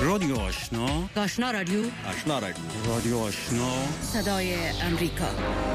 رادیو آشنا، آشنا رادیو، آشنا رادیو، رادیو آشنا، صدای امریکا.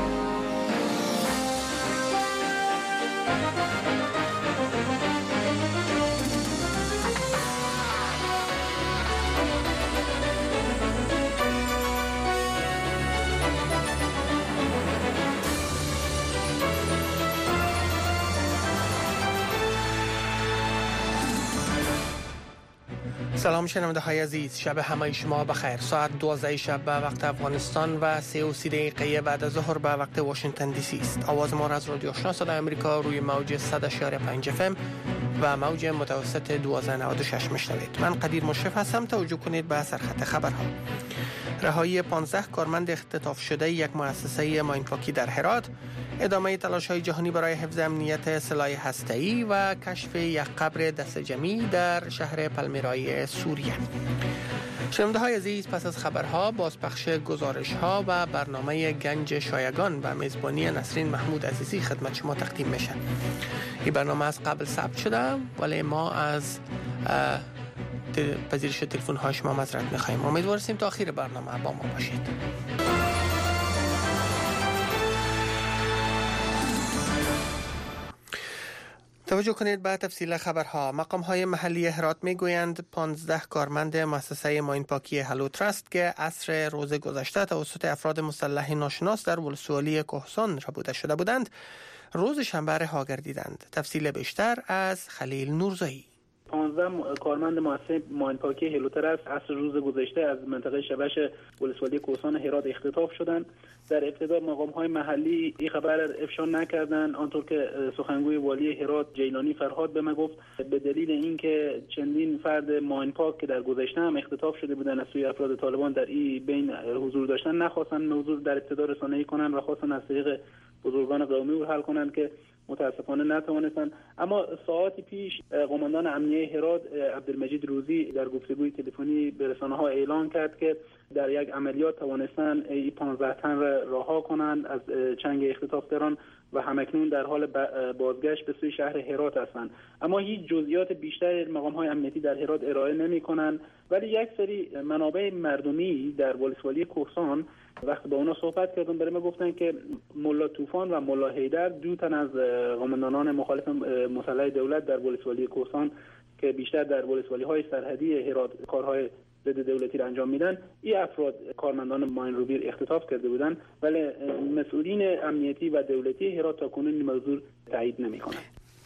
سلام شنونده های عزیز، شب همه شما بخیر. ساعت 12 شب به وقت افغانستان و 3:30 دقیقه بعد از ظهر به وقت واشنگتن دی سی است. آواز ما را از رادیو آشنا صدای امریکا روی موج 100.5 FM و موج متوسط 1296 میشنوید. من قدیر مشرف هستم. توجه کنید به سرخط خبرها. رهایی 15 کارمند اختطاف شده یک مؤسسه ماینپاکی در هرات، ادامه تلاش‌های جهانی برای حفظ امنیت سلاح هسته‌ای و کشف یک قبر دست جمعی در شهر پلمیرای سوریه. شنونده های عزیز، پس از خبرها بازپخش گزارش‌ها و برنامه گنج شایگان و میزبانی نسرین محمود عزیزی خدمت شما تقدیم میشه. این برنامه از قبل ثبت شده ولی ما از پذیرش تلفن های شما معذرت می‌خوایم. امیدواریم تا آخر برنامه با ما باشید. توجه کنید به تفصیل خبرها. مقام‌های محلی هرات میگویند 15 کارمند مؤسسه ماینپاکی هلو تراست که عصر روز گذشته توسط افراد مسلح ناشناس در ولسوالی کهسان ربوده شده بودند، روز شنبه رها گردیدند. تفصیل بیشتر از خلیل نورزایی. 15 کارمند مؤسسه ماینپاکی هلو تراست عصر روز گذشته از منطقه شبش ولسوالی کهسان هرات اختطاف شدند. در ابتدا مقام‌های محلی این خبر افشا نکردند، آنطور که سخنگوی والی هرات جیلانی فرهاد به ما گفت به دلیل اینکه چندین فرد ماینپاک که در گذشته هم اختطاف شده بودند از سوی افراد طالبان در این بین حضور داشتن، نخواستند موضوع در ابتدا رسانه‌ای کنند و خواستند از طریق بزرگان قومی حل کنند که متاسفانه نتوانستند. اما ساعتی پیش قماندان امنیه هرات عبدالمجید روزی در گفتگوی تلفنی به رسانه‌ها اعلام کرد که در یک عملیات توانستند این 15 تن را رها کنند از چنگ اختطافگران و همکنون در حال بازگشت به سوی شهر هرات هستند. اما هیچ جزئیات بیشتر مقام‌های امنیتی در هرات ارائه نمی‌کنند، ولی یک سری منابع مردمی در ولسوالی کهسان وقتی با اونا صحبت کردم برای ما گفتن که ملا طوفان و ملا حیدر، دو تن از قماندانان مخالف مسلح دولت در ولسوالی کهسان که بیشتر در ولسوالی‌های سرحدی هرات کارهای ضد دولتی را انجام میدن، این افراد کارمندان ماین روبیر اختطاف کرده بودند، ولی مسئولین امنیتی و دولتی هرات تا کنون این موضوع تایید نمی‌کنند.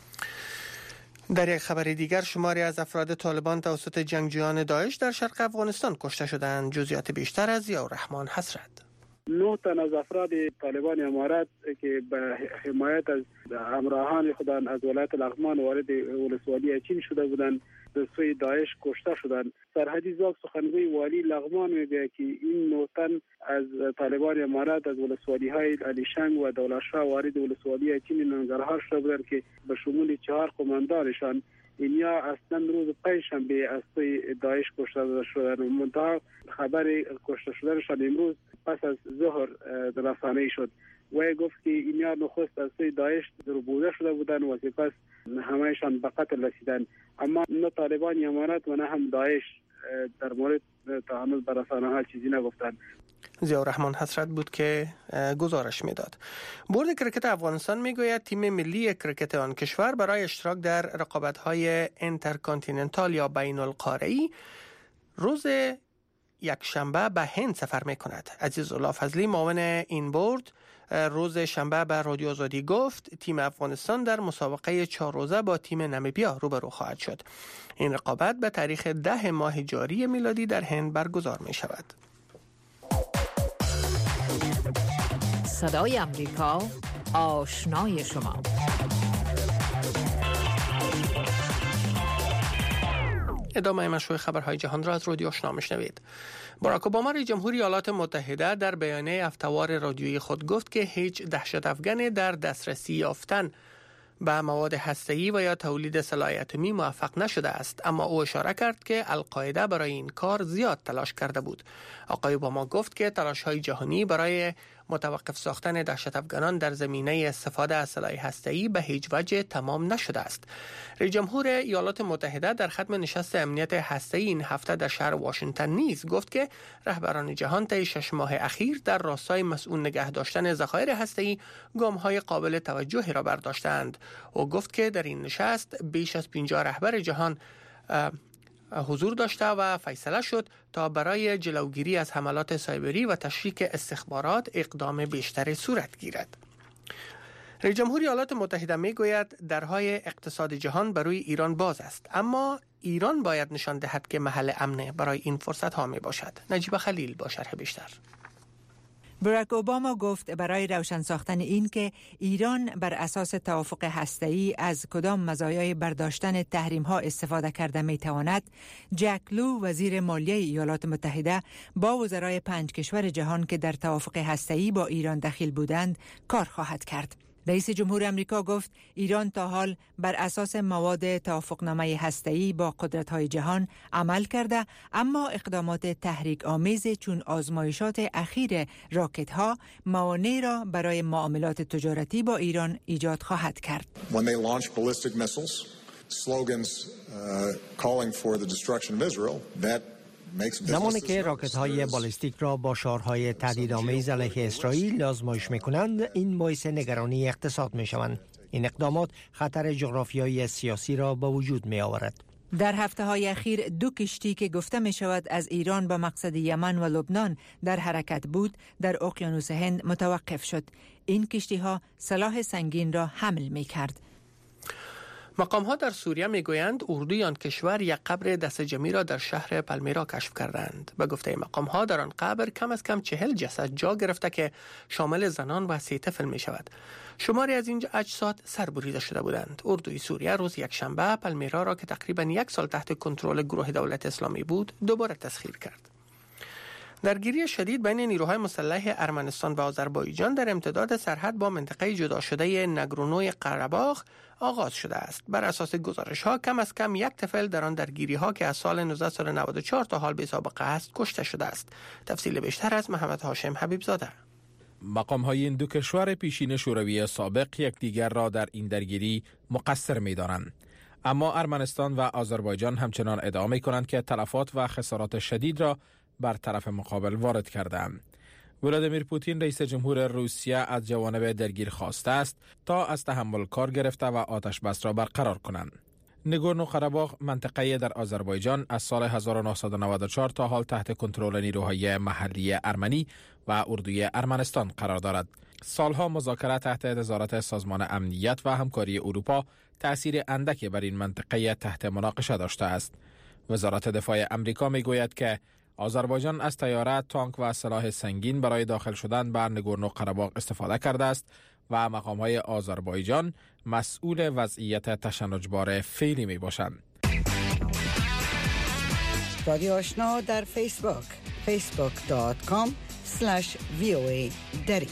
در یک خبر دیگر شماری از افراد طالبان توسط جنگجویان داعش در شرق افغانستان کشته شدند. جزئیات بیشتر از ضیاءالرحمن حسرت. 9 تن از افراد طالبان امارات که به حمایت از همراهان خودند از ولایت لغمان وارد ولسوالی چین شده بودند به سوی داعش کشته شدند. سرحدی زاک سخنگوی والی لغمان میگه که این 9 تن از طالبان امارات از ولسوالی های علیشنگ و دولتشاه وارد ولسوالی چین ننگرهار شده بودند که به شمول 4 قماندانشان اینیا اصلا روز پنجشنبه از سوی داعش کشته شدند. منتها خبر کشته شدنشان امروز پس از ظهر رسانه‌ای شد و گفت که اینیا نخست از سوی داعش ربوده شده بودند و سپس همهشان به قتل رسیدند. اما نه طالبان امارات و نه هم داعش در مورد تعامل با رسانه‌ها چیزی نگفتند. ضیاءالرحمن حسرت بود که گزارش میداد. بورد کرکت افغانستان میگوید تیم ملی کرکت آن کشور برای اشتراک در رقابت‌های اینترکانتیننتال یا بین القاره‌ای روز یکشنبه به هند سفر میکند. عزیزالله فضلی معاون این بورد روز شنبه به رادیو آزادی گفت تیم افغانستان در مسابقه 4 روزه با تیم نمیبیا روبرو خواهد شد. این رقابت به تاریخ 10 ماه جاری میلادی در هند برگزار می شود. صدای امریکا، آشنای شما. ادامه مشروع خبرهای جهان را از رادیو آشنا میشنوید. باراک اوباما رئیس جمهور ایالات متحده در بیانیه هفته‌وار رادیویی خود گفت که هیچ دهشت افغانی در دسترسی یافتن به مواد هسته‌ای و یا تولید سلاح اتمی موفق نشده است، اما او اشاره کرد که القاعده برای این کار زیاد تلاش کرده بود. آقای اوباما گفت که تلاش‌های جهانی برای متوقف ساختن دهشت افغانان در زمینه استفاده از سلاح هسته‌ای به هیچ وجه تمام نشده است. رئیس جمهور ایالات متحده در ختم نشست امنیت هسته‌ای این هفته در شهر واشنگتن نیز گفت که رهبران جهان طی 6 ماه اخیر در راستای مسئول نگه داشتن ذخایر هسته‌ای گام‌های قابل توجهی را برداشتند. او گفت که در این نشست بیش از 50 رهبر جهان حضور داشته و فیصله شد تا برای جلوگیری از حملات سایبری و تشویق استخبارات اقدام بیشتری صورت گیرد. رئیس جمهور ایالات متحده میگوید درهای اقتصاد جهان بر روی ایران باز است، اما ایران باید نشان دهد که محل امن برای این فرصت ها می باشد. نجیب خلیل با شرح بیشتر. باراک اوباما گفت برای روشن ساختن این که ایران بر اساس توافق هسته‌ای از کدام مزایای برداشتن تحریم‌ها استفاده کرده می‌تواند، جک لو وزیر مالیه ایالات متحده با وزرای 5 کشور جهان که در توافق هسته‌ای با ایران دخیل بودند کار خواهد کرد. رئیس جمهور امریکا گفت ایران تا حال بر اساس مواد توافقنامه هسته‌ای با قدرت‌های جهان عمل کرده، اما اقدامات تحریک آمیز چون آزمایشات اخیر راکت‌ها موانع را برای معاملات تجارتی با ایران ایجاد خواهد کرد. When they launch ballistic missiles, slogans calling for the destruction of Israel, that زمانی که راکت‌های بالستیک را با شعارهای تهدیدآمیز علیه اسرائیل آزمایش می‌کنند، این باعث نگرانی اقتصاد می‌شوند. این اقدامات خطر جغرافیایی سیاسی را به وجود می‌آورد. در هفته‌های اخیر 2 کشتی که گفته می‌شود از ایران به مقصد یمن و لبنان در حرکت بود، در اقیانوس هند متوقف شد. این کشتی‌ها سلاح سنگین را حمل می‌کرد. مقام‌ها در سوریه میگویند اردوی آن کشور یک قبر دست جمعی را در شهر پالمیرا کشف کردند. به گفته مقام‌ها در آن قبر کم از کم 40 جسد جا گرفته که شامل زنان و 3 طفل می شود. شماری از این اجساد سربریده شده بودند. اردوی سوریه روز یکشنبه پالمیرا را که تقریباً 1 سال تحت کنترل گروه دولت اسلامی بود دوباره تسخیر کرد. درگیری شدید بین نیروهای مسلح ارمنستان و آذربایجان در امتداد سرحد با منطقه جدا شده نگرونوی قره‌باغ آغاز شده است. بر اساس گزارش‌ها کم از کم 1 طفل در آن درگیری‌ها که از سال 1994 تا حال بی سابقه است کشته شده است. تفصیل بیشتر از محمد هاشم حبیبزاده. مقام‌های این 2 کشور پیشین شوروی سابق یکدیگر را در این درگیری مقصر می‌دانند. اما ارمنستان و آذربایجان همچنان ادعا می‌کنند که تلفات و خسارات شدید را بر طرف مقابل وارد کردند. ولادیمیر پوتین رئیس جمهور روسیه از جوانب درگیر خواسته است تا از تحمل کار گرفته و آتش بس را برقرار کنند. نگورنو قره‌باغ منطقه در آذربایجان از سال 1994 تا حال تحت کنترل نیروهای محلی ارمنی و اردوی ارمنستان قرار دارد. سالها مذاکره تحت نظارت سازمان امنیت و همکاری اروپا تأثیر اندکی بر این منطقه تحت مناقشه داشته است. وزارت دفاع امریکا میگوید که آذربایجان از طیاره، تانک و سلاح سنگین برای داخل شدن بر نگورنو قره‌باغ استفاده کرده است و مقام‌های آذربایجان مسئول وضعیت تشنجبار فعلی میباشند. رادیو آشنا در فیسبوک facebook.com/voa دری.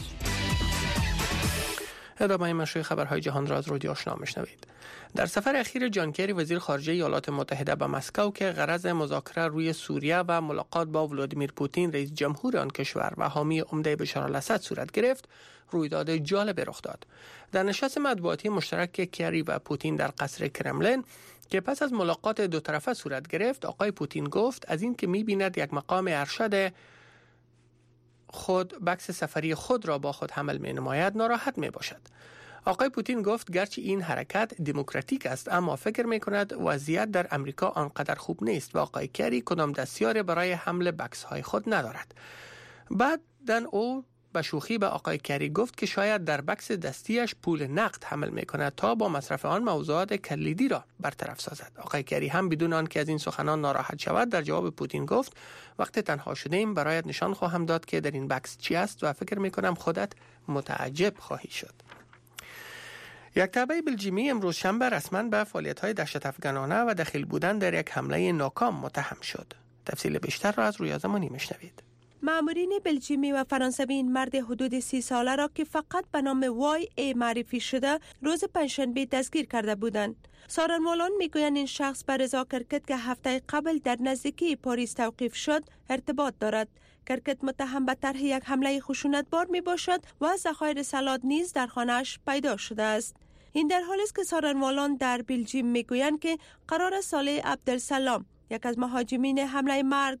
ادامه مشروع خبرهای جهان را از رادیو آشنا میشنوید. در سفر اخیر جان کری وزیر خارجه ایالات متحده به مسکو که غرض مذاکره روی سوریه و ملاقات با ولادیمیر پوتین رئیس جمهور آن کشور و حامی عمده بشار الاسد صورت گرفت، رویداد جالب رخ داد. در نشست مطبوعاتی مشترک کری و پوتین در قصر کرملین که پس از ملاقات 2 طرفه صورت گرفت، آقای پوتین گفت از این که می‌بیند یک مقام ارشد خود بکس سفری خود را با خود حمل می‌نماید ناراحت می‌باشد. آقای پوتین گفت گرچه این حرکت دموکراتیک است اما فکر می‌کند وضعیت در امریکا آنقدر خوب نیست و آقای کری کدام دستیاری برای حمل بکس‌های خود ندارد. بعداً او به شوخی به آقای کری گفت که شاید در بکس دستیش پول نقد حمل می‌کند تا با مصرف آن موضوعات کلیدی را برطرف سازد. آقای کری هم بدون آنکه از این سخنان ناراحت شود در جواب پوتین گفت وقتی تنها شدیم برایت نشان خواهم داد که در این بکس چی است و فکر می‌کنم خودت متعجب خواهی شد. یک تابع بلژیمی امروز شنبه رسما به فعالیت‌های دهشت افغانانه و دخیل بودن در یک حمله ناکام متهم شد. تفصیل بیشتر را از رویا زمانی میشنوید. مامورین بلژیمی و فرانسوی این مرد حدود 30 ساله را که فقط به نام وای ای معرفی شده روز پنجشنبه دستگیر کرده بودند. سارنوالان میگویند این شخص به رضا کرکت که هفته قبل در نزدیکی پاریس توقیف شد ارتباط دارد. کرکت متهم به طرح یک حمله خشونتبار می باشد و ذخایر سلاد نیز در خانه‌اش پیدا شده است. این در حالی است که سارنوالان در بلژیم میگویند که قرار صالح عبدالسلام یک از مهاجمین حمله مرگ